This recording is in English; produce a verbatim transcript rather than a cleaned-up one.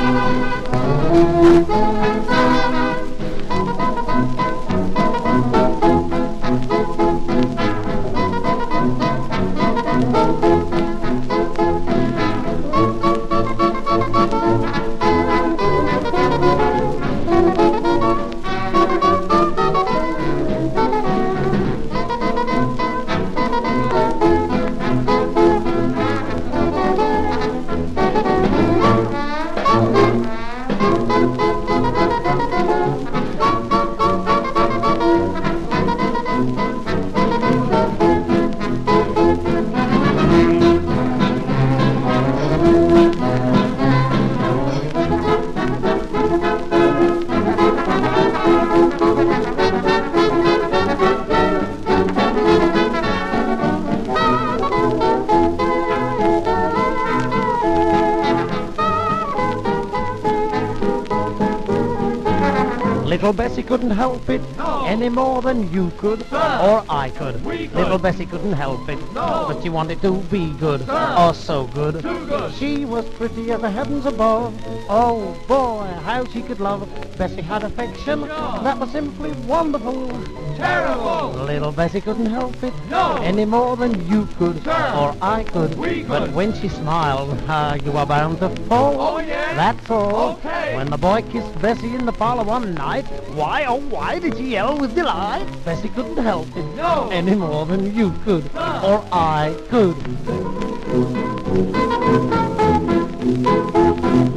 Little Bessie couldn't help it No. any more than you could Sir. or I could. We could. Little Bessie couldn't help it, No. but she wanted to be good. Sir. Oh, so good. Too good. She was pretty as the heavens above. Oh boy, how she could love. Bessie had affection Yeah. that was simply wonderful. Terrible! Little Bessie couldn't help it No. any more than you could Sir. or I could. We could. But when she smiled, ah, you were bound to fall. Oh, yeah? That's all. Okay. When the boy kissed Bessie in the parlor one night, why, oh, why did she yell with delight? Bessie couldn't help it No. any more than you could Sir. or I could.